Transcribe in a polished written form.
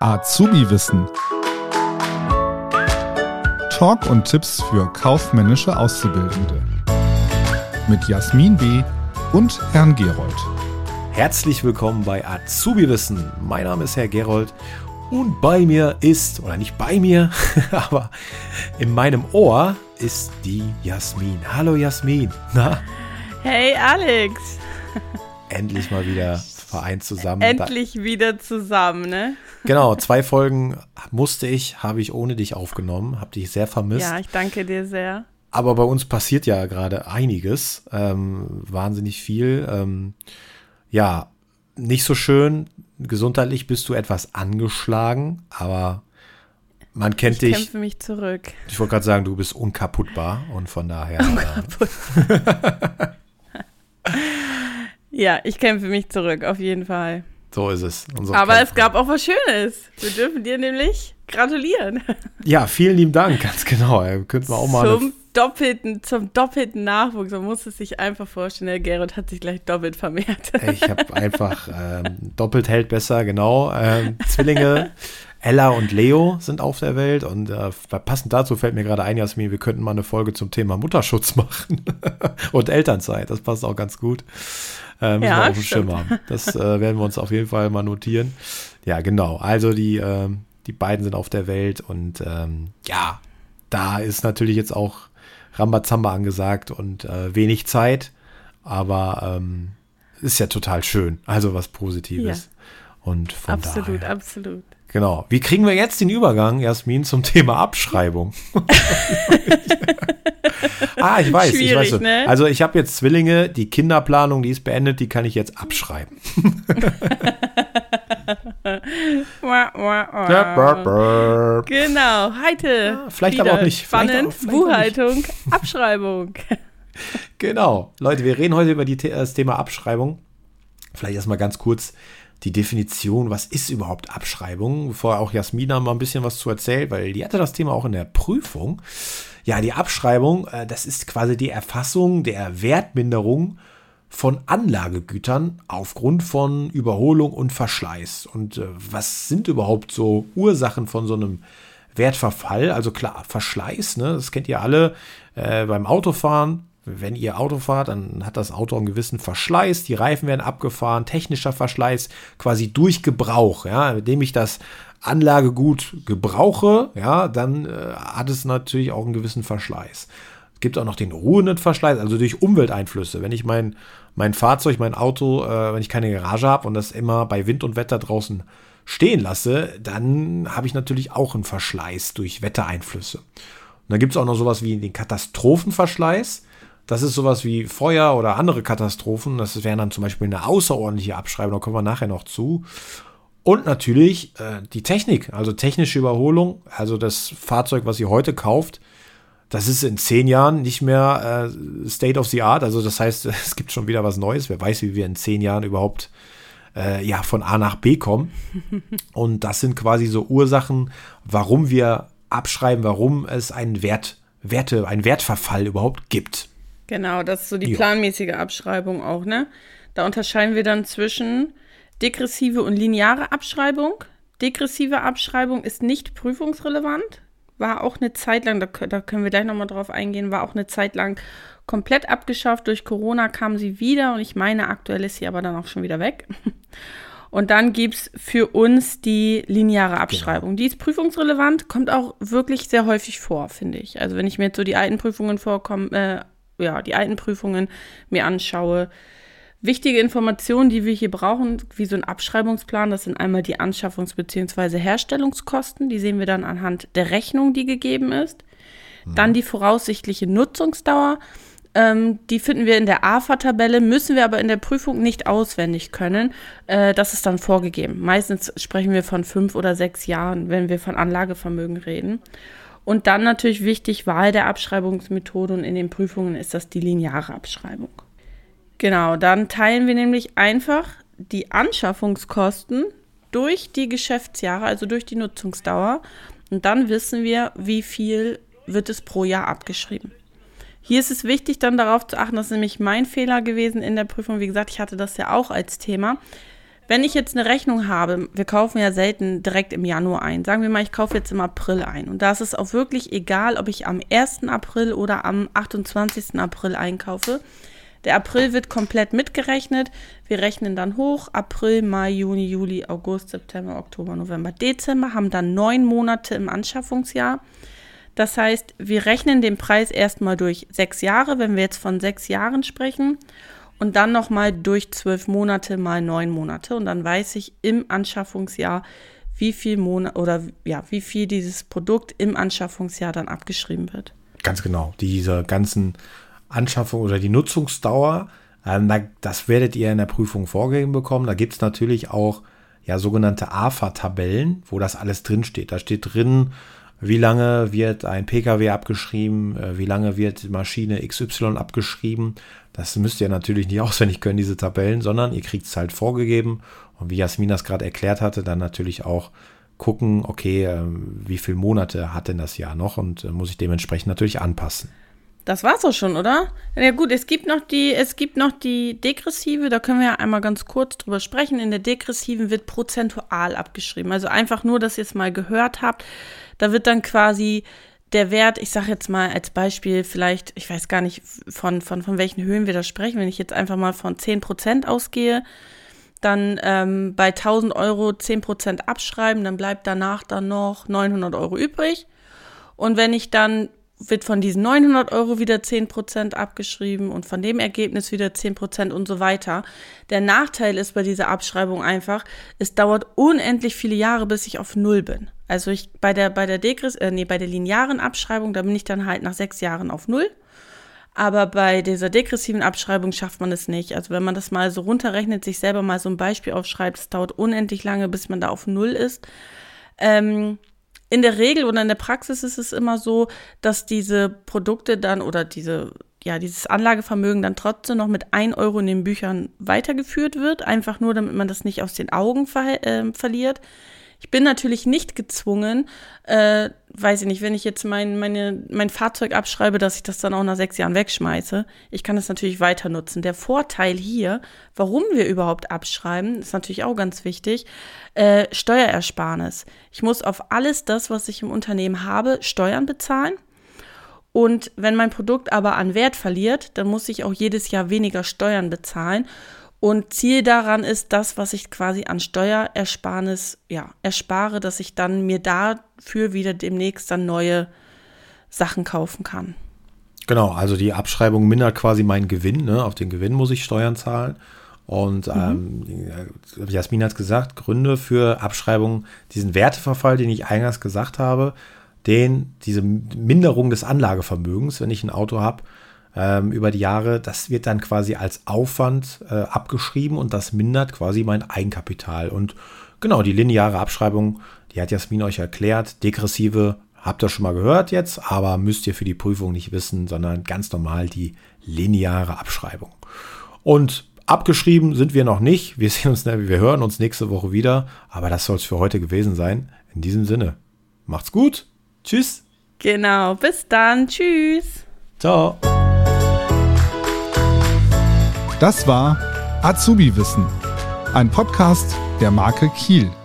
Azubi-Wissen. Talk und Tipps für kaufmännische Auszubildende. Mit Jasmin B. und Herrn Gerold. Herzlich willkommen bei Azubi-Wissen. Mein Name ist Herr Gerold und bei mir ist, oder nicht bei mir, aber in meinem Ohr ist die Jasmin. Hallo Jasmin. Na? Hey Alex. Endlich mal wieder vereint zusammen. Endlich wieder zusammen, ne? Genau, 2 Folgen habe ich ohne dich aufgenommen, habe dich sehr vermisst. Ja, ich danke dir sehr. Aber bei uns passiert ja gerade einiges, wahnsinnig viel. Ja, nicht so schön. Gesundheitlich bist du etwas angeschlagen, aber man kennt dich. Ich kämpfe mich zurück. Ich wollte gerade sagen, du bist unkaputtbar und von daher. Ja, ich kämpfe mich zurück, auf jeden Fall. So ist es. Aber es gab auch was Schönes. Wir dürfen dir nämlich gratulieren. Ja, vielen lieben Dank, ganz genau. Könnten wir auch mal zum doppelten Nachwuchs. Man muss es sich einfach vorstellen, der Gerrit hat sich gleich doppelt vermehrt. Ich habe einfach doppelt hält besser, genau. Zwillinge Ella und Leo sind auf der Welt und passend dazu fällt mir gerade ein, Jasmin, wir könnten mal eine Folge zum Thema Mutterschutz machen und Elternzeit. Das passt auch ganz gut. Müssen wir auf dem Schirm haben. Das werden wir uns auf jeden Fall mal notieren. Ja, genau. Also die beiden sind auf der Welt und ja, da ist natürlich jetzt auch Rambazamba angesagt und wenig Zeit, aber ist ja total schön. Also was Positives. Ja. Und von daher. Absolut. Genau. Wie kriegen wir jetzt den Übergang, Jasmin, zum Thema Abschreibung? Ich weiß. Ne? Also ich habe jetzt Zwillinge, die Kinderplanung, die ist beendet, die kann ich jetzt abschreiben. Genau, heute vielleicht aber auch nicht. Spannend, Buchhaltung, Abschreibung. Genau. Leute, wir reden heute über das Thema Abschreibung. Vielleicht erstmal ganz kurz die Definition, was ist überhaupt Abschreibung? Bevor auch Jasmina mal ein bisschen was zu erzählt, weil die hatte das Thema auch in der Prüfung. Ja, die Abschreibung, das ist quasi die Erfassung der Wertminderung von Anlagegütern aufgrund von Überholung und Verschleiß. Und was sind überhaupt so Ursachen von so einem Wertverfall? Also klar, Verschleiß, ne? Das kennt ihr alle beim Autofahren. Wenn ihr Auto fahrt, dann hat das Auto einen gewissen Verschleiß, die Reifen werden abgefahren, technischer Verschleiß quasi durch Gebrauch. Ja, indem ich das Anlagegut gebrauche, ja, dann hat es natürlich auch einen gewissen Verschleiß. Es gibt auch noch den ruhenden Verschleiß, also durch Umwelteinflüsse. Wenn ich mein Fahrzeug, mein Auto, wenn ich keine Garage habe und das immer bei Wind und Wetter draußen stehen lasse, dann habe ich natürlich auch einen Verschleiß durch Wettereinflüsse. Und dann gibt es auch noch sowas wie den Katastrophenverschleiß. Das ist sowas wie Feuer oder andere Katastrophen. Das wäre dann zum Beispiel eine außerordentliche Abschreibung, da kommen wir nachher noch zu. Und natürlich die Technik, also technische Überholung. Also das Fahrzeug, was ihr heute kauft, das ist in 10 Jahren nicht mehr State of the Art. Also das heißt, es gibt schon wieder was Neues. Wer weiß, wie wir in 10 Jahren überhaupt von A nach B kommen. Und das sind quasi so Ursachen, warum wir abschreiben, warum es einen Wertverfall überhaupt gibt. Genau, das ist so die planmäßige Abschreibung auch, ne? Da unterscheiden wir dann zwischen degressive und lineare Abschreibung. Degressive Abschreibung ist nicht prüfungsrelevant, war auch eine Zeit lang, da können wir gleich nochmal drauf eingehen, war auch eine Zeit lang komplett abgeschafft. Durch Corona kam sie wieder und ich meine, aktuell ist sie aber dann auch schon wieder weg. Und dann gibt es für uns die lineare Abschreibung. Genau. Die ist prüfungsrelevant, kommt auch wirklich sehr häufig vor, finde ich. Also wenn ich mir jetzt so die alten Prüfungen mir anschaue. Wichtige Informationen, die wir hier brauchen, wie so ein Abschreibungsplan, das sind einmal die Anschaffungs- bzw. Herstellungskosten. Die sehen wir dann anhand der Rechnung, die gegeben ist. Dann die voraussichtliche Nutzungsdauer. Die finden wir in der AFA-Tabelle, müssen wir aber in der Prüfung nicht auswendig können. Das ist dann vorgegeben. Meistens sprechen wir von 5 oder 6 Jahren, wenn wir von Anlagevermögen reden. Und dann natürlich wichtig, Wahl der Abschreibungsmethode, und in den Prüfungen ist das die lineare Abschreibung. Genau, dann teilen wir nämlich einfach die Anschaffungskosten durch die Geschäftsjahre, also durch die Nutzungsdauer. Und dann wissen wir, wie viel wird es pro Jahr abgeschrieben. Hier ist es wichtig, dann darauf zu achten, das ist nämlich mein Fehler gewesen in der Prüfung. Wie gesagt, ich hatte das ja auch als Thema. Wenn ich jetzt eine Rechnung habe, wir kaufen ja selten direkt im Januar ein. Sagen wir mal, ich kaufe jetzt im April ein. Und da ist es auch wirklich egal, ob ich am 1. April oder am 28. April einkaufe. Der April wird komplett mitgerechnet. Wir rechnen dann hoch. April, Mai, Juni, Juli, August, September, Oktober, November, Dezember. Haben dann 9 Monate im Anschaffungsjahr. Das heißt, wir rechnen den Preis erstmal durch 6 Jahre, wenn wir jetzt von 6 Jahren sprechen. Und dann nochmal durch 12 Monate mal 9 Monate. Und dann weiß ich im Anschaffungsjahr, wie viel wie viel dieses Produkt im Anschaffungsjahr dann abgeschrieben wird. Ganz genau. Diese ganzen Anschaffung oder die Nutzungsdauer, das werdet ihr in der Prüfung vorgegeben bekommen. Da gibt es natürlich auch sogenannte AFA-Tabellen, wo das alles drinsteht. Da steht drin, wie lange wird ein PKW abgeschrieben, wie lange wird Maschine XY abgeschrieben. Das müsst ihr natürlich nicht auswendig können, diese Tabellen, sondern ihr kriegt es halt vorgegeben. Und wie Jasmin das gerade erklärt hatte, dann natürlich auch gucken, okay, wie viele Monate hat denn das Jahr noch und muss ich dementsprechend natürlich anpassen. Das war's auch schon, oder? Ja gut, es gibt noch die degressive, da können wir ja einmal ganz kurz drüber sprechen. In der degressiven wird prozentual abgeschrieben. Also einfach nur, dass ihr es mal gehört habt. Da wird dann quasi der Wert, ich sage jetzt mal als Beispiel vielleicht, ich weiß gar nicht, von welchen Höhen wir da sprechen, wenn ich jetzt einfach mal von 10% ausgehe, dann bei 1.000 Euro 10% abschreiben, dann bleibt danach dann noch 900 Euro übrig. Und wenn ich dann wird von diesen 900 Euro wieder 10% abgeschrieben und von dem Ergebnis wieder 10% und so weiter. Der Nachteil ist bei dieser Abschreibung einfach, es dauert unendlich viele Jahre, bis ich auf 0 bin. Also bei der linearen Abschreibung, da bin ich dann halt nach 6 Jahren auf 0. Aber bei dieser degressiven Abschreibung schafft man es nicht. Also wenn man das mal so runterrechnet, sich selber mal so ein Beispiel aufschreibt, es dauert unendlich lange, bis man da auf 0 ist. In der Regel oder in der Praxis ist es immer so, dass diese Produkte dann oder dieses Anlagevermögen dann trotzdem noch mit 1 Euro in den Büchern weitergeführt wird, einfach nur, damit man das nicht aus den Augen verliert. Ich bin natürlich nicht gezwungen, weiß ich nicht, wenn ich jetzt mein Fahrzeug abschreibe, dass ich das dann auch nach 6 Jahren wegschmeiße. Ich kann das natürlich weiter nutzen. Der Vorteil hier, warum wir überhaupt abschreiben, ist natürlich auch ganz wichtig, Steuerersparnis. Ich muss auf alles das, was ich im Unternehmen habe, Steuern bezahlen. Und wenn mein Produkt aber an Wert verliert, dann muss ich auch jedes Jahr weniger Steuern bezahlen. Und Ziel daran ist das, was ich quasi an Steuerersparnis erspare, dass ich dann mir dafür wieder demnächst dann neue Sachen kaufen kann. Genau, also die Abschreibung mindert quasi meinen Gewinn. Ne? Auf den Gewinn muss ich Steuern zahlen. Und Jasmin hat gesagt, Gründe für Abschreibung, diesen Werteverfall, den ich eingangs gesagt habe, diese Minderung des Anlagevermögens, wenn ich ein Auto habe, über die Jahre, das wird dann quasi als Aufwand abgeschrieben und das mindert quasi mein Eigenkapital. Und genau, die lineare Abschreibung, die hat Jasmin euch erklärt. Degressive habt ihr schon mal gehört jetzt, aber müsst ihr für die Prüfung nicht wissen, sondern ganz normal die lineare Abschreibung. Und abgeschrieben sind wir noch nicht. Wir hören uns nächste Woche wieder, aber das soll es für heute gewesen sein. In diesem Sinne, macht's gut. Tschüss. Genau, bis dann. Tschüss. Ciao. Das war Azubi Wissen, ein Podcast der Marke Kiel.